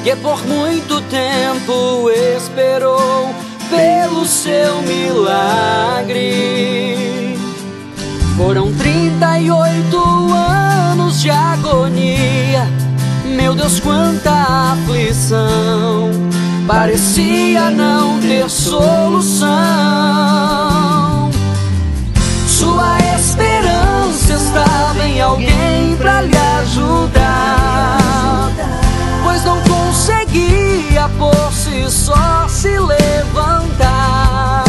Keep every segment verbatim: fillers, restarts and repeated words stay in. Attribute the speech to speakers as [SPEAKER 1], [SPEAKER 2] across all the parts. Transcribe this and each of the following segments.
[SPEAKER 1] que por muito tempo esperou pelo seu milagre. Foram trinta e oito anos de agonia, meu Deus, quanta aflição, parecia não ter solução. Sua esperança estava em alguém pra lhe ajudar, pois não conseguia por si só se levantar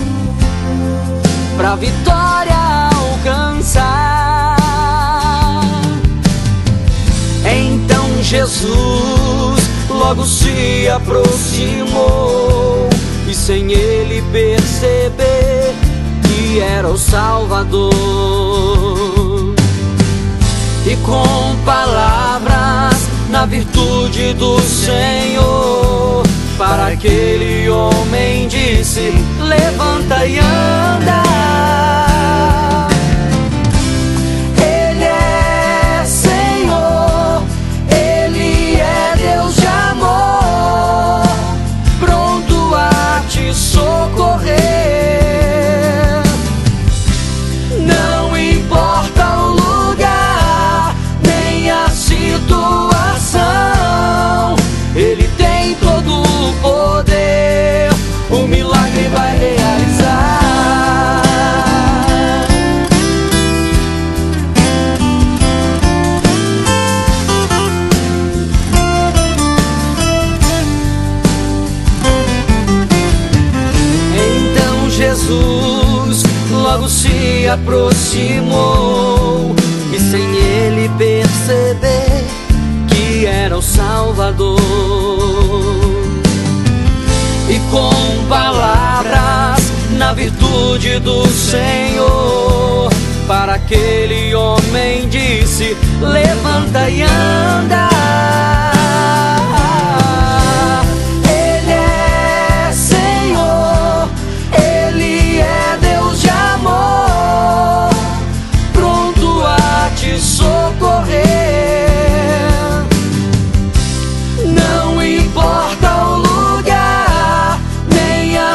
[SPEAKER 1] pra vitória alcançar. Então Jesus logo se aproximou, e sem ele perceber que era o Salvador, e com palavras na virtude do Senhor, para aquele homem disse: levanta e anda. Ele é Senhor, Ele é Deus de amor, pronto a te socorrer. Não importa o lugar, nem a situação, Ele tem todo o poder, o milagre vai realizar. Então Jesus logo se aproximou, e sem ele perceber que era o Salvador, e com palavras na virtude do Senhor, para aquele homem disse: levanta e anda. Ele é Senhor, Ele é Deus de amor, pronto a te socorrer. Não importa o lugar, nem a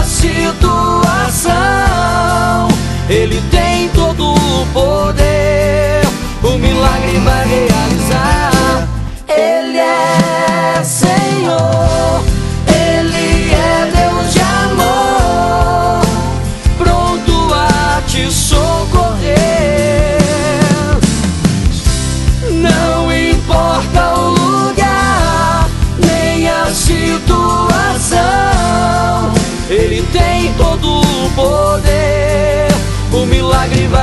[SPEAKER 1] situação, Ele tem todo o poder, o milagre vai realizar. Ele é Senhor, Ele é Deus de amor, pronto a te socorrer. Não importa o lugar, nem a situação, Ele tem todo o poder, o milagre vai